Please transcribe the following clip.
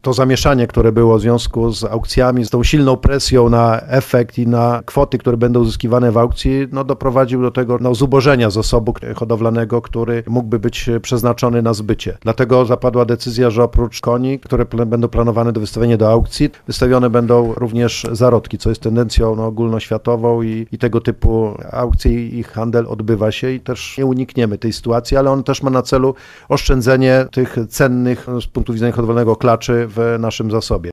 To zamieszanie, które było w związku z aukcjami, z tą silną presją na efekt i na kwoty, które będą uzyskiwane w aukcji, doprowadził do tego zubożenia zasobu hodowlanego, który mógłby być przeznaczony na zbycie. Dlatego zapadła decyzja, że oprócz koni, które będą planowane do wystawienia do aukcji, wystawione będą również zarodki, co jest tendencją ogólnoświatową i tego typu aukcje i handel odbywa się i też nie unikniemy tej sytuacji, ale on też ma na celu oszczędzenie tych cennych z punktu widzenia hodowlanego klaczy w naszym zasobie.